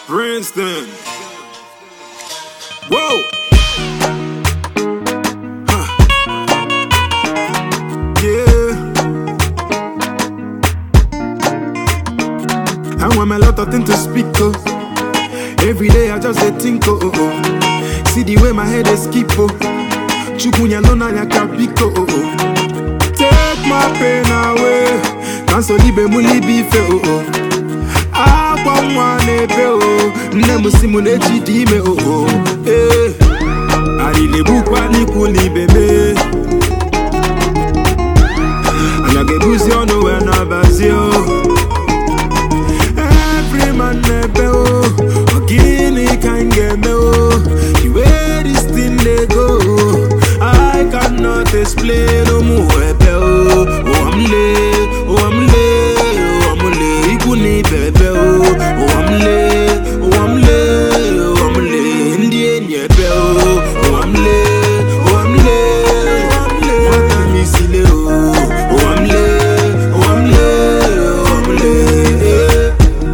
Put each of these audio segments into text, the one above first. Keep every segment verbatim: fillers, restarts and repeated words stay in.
Princeton. Whoa. Huh. Yeah. I want a lot of things to speak of. Every day I just say think oh, oh, oh. See the way my head is skip oh. Chukunya lona ya kapiko oh, oh. Take my pain away. Cancel libe muli bife oh oh. Akwa mwane pe oh. Nemu simu nechi dime oh oh. Eh. Arile bukwa ni kuli bebe. Anyage buzi ono we na bazio. Every man nebe oh. Ogini kange me oh. The way this thing they go, I cannot explain no more ebe oh. Oh I'm late, oh I'm late, oh I'm late. Ikuni bebe oh. Oh I'm late, oh I'm late, oh I'm late. Indie nyebe oh. Oh I'm late, oh I'm late, oh I'm late. What time is it oh? Oh I'm late, oh I'm late, oh I'm late.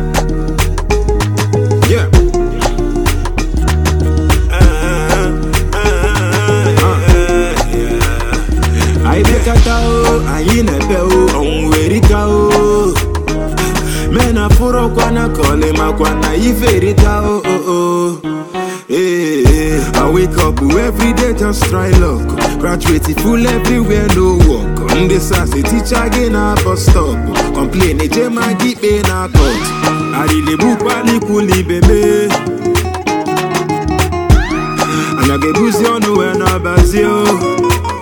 Yeah. I make a tao, I in a bell, on where it go. Men a furo kwana kole makwana iferi tao. Hey, I wake up every day just try luck. Graduate full everywhere, no work. On the sassy teacher again a bus stop. Complain a jema keep in a court. I really book wali kuli bebe. And I get buzi on the way na bazio.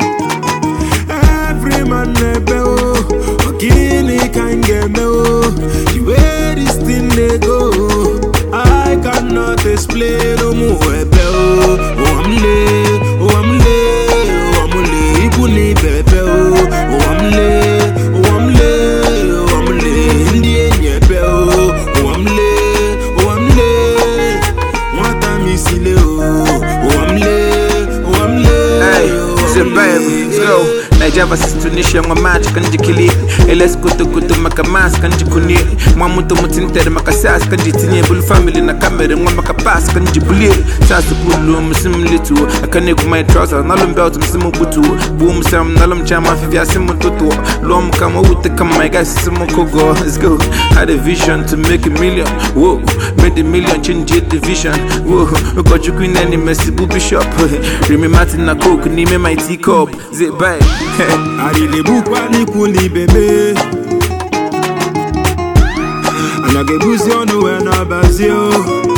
Every man nebe oh, ogini kange me oh. The way this thing they go, I cannot explain no more ebe oh. Oh I'm late, oh I'm late, oh I'm late. Ikuni bebe oh. Oh I'm late, oh I'm late, oh I'm late. Indie nyebe oh. Oh I'm late, oh I'm late. What time is it oh? Oh I'm late, oh I'm late. Hey, say baby, let's go. Nigeria versus Tunisia, my match kanji kili. Eles kutu kutu makamas kanji kuni. Mwamuto mutintere makasas kanji tinye. Bulu family na kamere mwa makapas kanji buli. Sasu bulu msimu litu. Akane kumai trouser nalum belt msimu butu. Boom sam nalum chama fivya simu tutu. Lom kama ute kama my guys simu kogo. Let's go. Had a vision to make a million. Whoa, made a million change the vision. Whoa, got you queen any messy booby shop. Remy Martin na coke ni me my teacup. Zip bye. Arile bukwa ni kuli bebe. Anyage buzi ono we na bazio.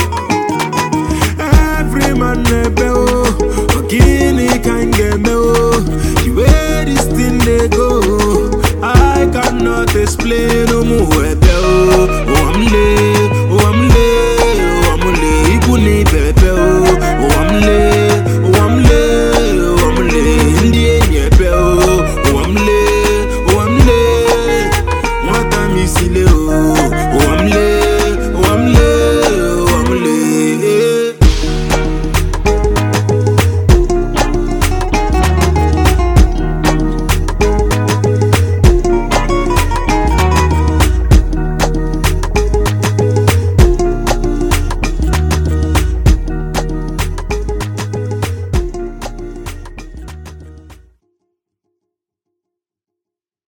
Every man nebe oh. Ogini kange me oh. The way this thing they go, I cannot explain no more.